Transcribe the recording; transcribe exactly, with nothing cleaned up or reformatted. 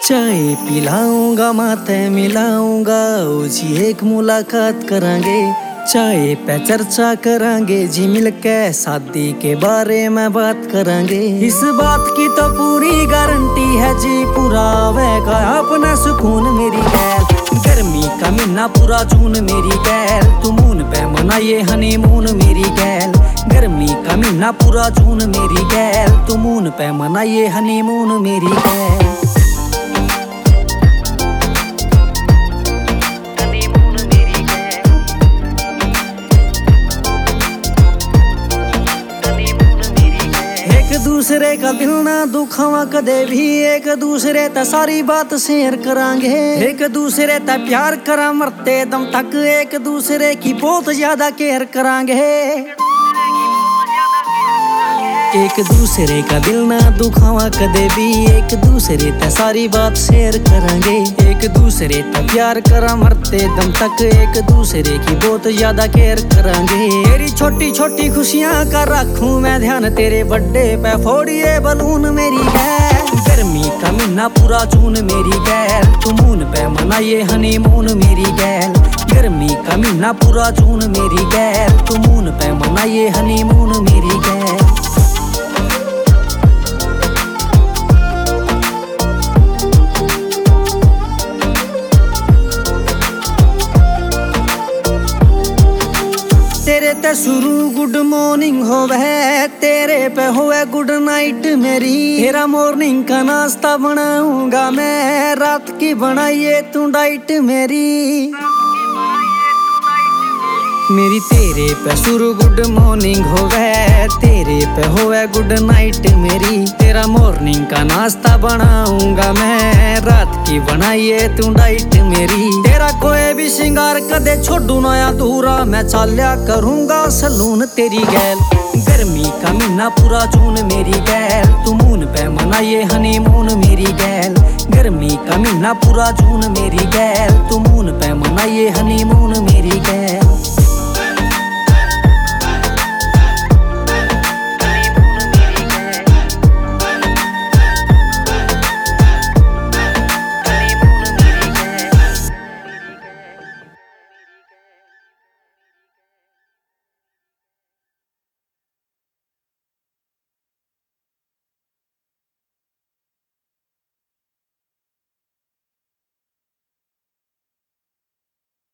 चाय पिलाऊंगा माथे मिलाऊंगा जी, एक मुलाकात करांगे, चाय पे चर्चा करांगे जी, मिलके शादी के बारे में बात करांगे। इस बात की तो पूरी गारंटी है जी, पूरा आवेगा अपना सुकून मेरी गैल। गर्मी का महीना पूरा जून मेरी गैल, तू मून पे मनाइए हनीमून मेरी गैल। गर्मी का महीना पूरा जून मेरी गैल, तू मून पे मनाइए हनीमून मेरी गैल। एक दूसरे का दिल ना दुखावा कदे भी, एक दूसरे ता सारी बात शेयर करांगे, एक दूसरे ता प्यार करा मरते दम तक, एक दूसरे की बहुत ज्यादा केयर करांगे। एक दूसरे का दिल ना दुखावा कदे भी, एक दूसरे ता सारी बात शेयर करांगे, एक दूसरे ता प्यार करा मरते दम तक, एक दूसरे की बहुत ज्यादा केयर करांगे। तेरी छोटी छोटी खुशियां का रखूं मैं ध्यान, तेरे बर्थडे पे फोड़िए बलून मेरी गैल। गर्मी का महीना पूरा जून मेरी गैल, तू मून पे मनाइए हनीमून मेरी गैल। गर्मी का महीना पूरा जून मेरी गैल, तू मून पे मनाइए हनीमून मेरी गैल। तेरे ते शुरू गुड मॉर्निंग होवे, तेरे पे होवे गुड नाइट मेरी। तेरा मॉर्निंग का नाश्ता बनाऊंगा मैं, रात की बनाइए तू डाइट मेरी। मेरी तेरे पे शुरू गुड मॉर्निंग होवे, तेरे पे होवे गुड नाइट मेरी। तेरा मॉर्निंग का नाश्ता बनाऊंगा मैं, रात की बनाइए तू डाइट मेरी। तेरा कोई भी श्रृंगार कदे छोड़ू ना अधूरा, मैं चाल्या करूंगा सलून तेरी गैल। गर्मी का महीना पूरा जून मेरी गैल, तू मून पे मनाइए हनीमून मेरी गैल। गर्मी का महीना पूरा जून मेरी गैल,